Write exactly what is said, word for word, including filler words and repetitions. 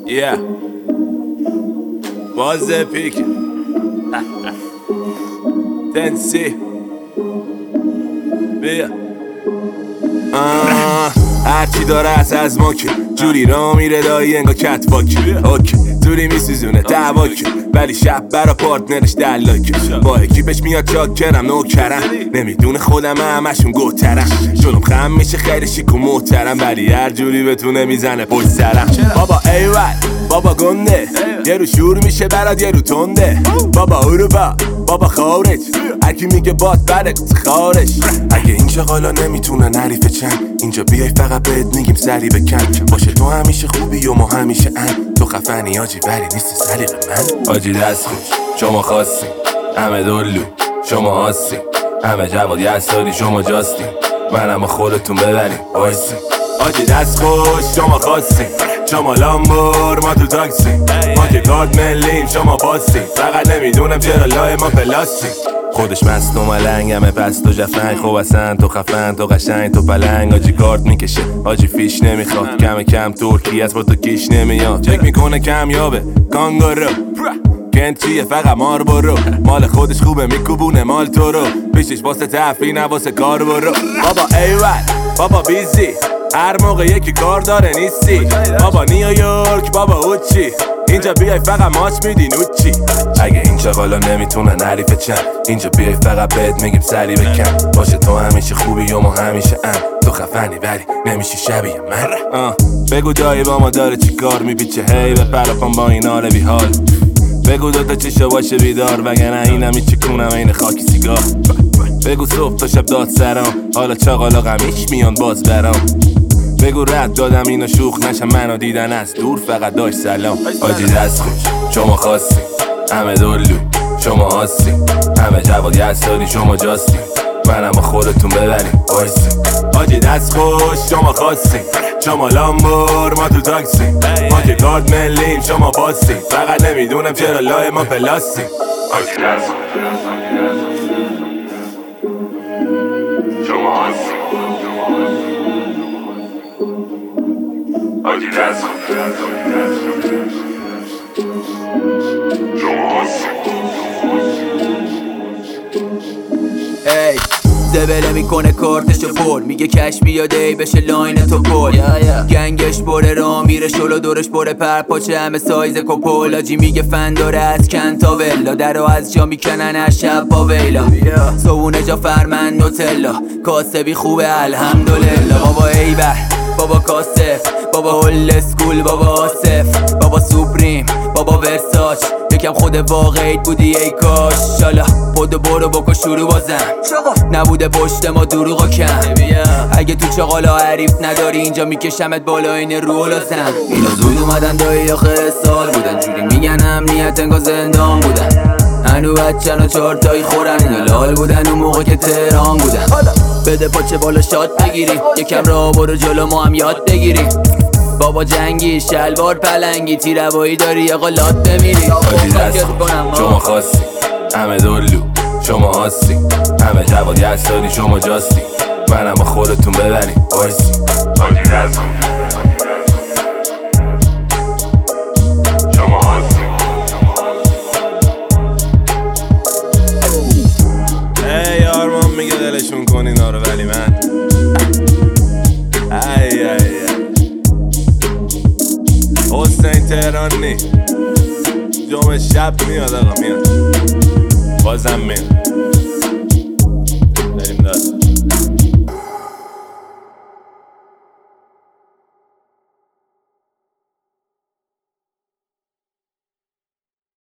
Yeah باز پیک تنسی بیا هرچی داره از از ما که جوری را میره دایی انگا کت باکی اوکی زوری میسوزونه دعواکی ولی شب برا پارتنرش دلاکی با اکیپش میاد چاکرم نوکرم نمیدونه خودم همشون گوترم جلوم خم میشه خیلی شیک و محترم ولی هر جوری بتونه میزنه پشت سرم بابا ایول بابا گنده یه رو شور میشه برات یه رو تنده بابا اروپا بابا خارج هرکی میگه باد بره خارج اگه این شغالا نمیتونن حریف چند اینجا بیای فقط بهت میگیم سری بکن باشه تو همیشه خوبی و ما همیشه ان تو خفنی آجی ولی نیست سلیق من آجی دست خوش شما خواستین همه دلو شما هاستی همه جواد یستاری شما جاستین من اما خودتون ببرین وایسین آجی دست خوش شما خواستین شما لامبور ما تو تاکسی ما که کارت ملیم شما پاسی فقط نمیدونم چرا لای ما پلاستیک خودش مست و ملنگمه پس تو جفنگ خوب اصلا تو خفن تو قشنگ تو پلنگ آجی کارت میکشه آجی فیش نمیخواد کم کم ترکی از با تو کیش نمیاد چک میکنه کمیابه کانگورو کن چیه فقط مار برو مال خودش خوبه میکوبونه مال تو رو پیشش واسه تفری نه واسه کار برو بابا ایول بابا بیزی هر موقع یکی کار داره نیستی بابا نیویورک بابا اوچی اینجا بیای فقط ماچ میدین اوچی اگه این چغالا نمیتونن حریف چند اینجا بیای فقط بهت میگیم سری بکن باشه تو همیشه خوبی و ما همیشه ام تو خفنی ولی نمیشی شبیه من آه. بگو دایی با ما داره چی کار میپیچه هی به پراپان با این حال بی حال بگو دوتا چشا باشه بیدار وگرنه اینم هیچی کنم این خاکی سیگار بگو صبح تا شب داد سرام حالا چاقالا غمیش میان باز برام بگو رد دادم اینو شوخ نشم منو دیدن از دور فقط داشت سلام آجی دست خوش شما خواستین همه دلو شما هاستی همه جواد یستاری شما جاستین من اما خودتون ببرین وایسین آجی دست خوش شما خواستین شما لامبور ما تو تاکسی ما که کارت ملیم شما پاسی فقط نمیدونم چرا لای ما پلاستیک آجی دست خوش شما هاستی آجی دست خوش شما هاستی ای زبله میکنه کارتشو پر میگه کش بیاده ای بشه لاین تو پل yeah, yeah. گنگش بره را میره شلو دورش بره پر پاچه همه سایز کپول آجی میگه فن داره از کن تا ولا درو از جا میکنن از شب با ویلا yeah. صبونه جا فرمن نوتلا کاسبی خوبه الحمدلله بابا ایبر بابا کاسف بابا هول اسکول بابا آصف بابا سوپریم بابا ورساچ یکم خود واقعیت بودی ای کاش شالا پودو برو بکن شروع بازم نبوده پشت ما دروغا کم اگه تو چغالا حریف نداری اینجا میکشمت بالا این رو لازم اینا زود اومدن دایی آخر سال بودن جوری میگن امنیت انگار زندان بودن هنو بچن و چهار تایی خورن اینا لال بودن اون موقع که تهران بودن بده پاچه بالا شاد بگیریم یکم را برو جلو ما هم یاد بگیریم بابا جنگی شلوار پلنگی تیروایی داری آقا لات بمیری آجی دست شما خواستی همه دلو شما هاستی همه جواد یستاری شما جاستی من اما خودتون ببرین وایسی آجی دست شما هاستی ای آرمان میگه دلشون کن اینا رو ولی من ای ای ای حسین تهرانی جمعه شب میاد آقا میاد بازم میاد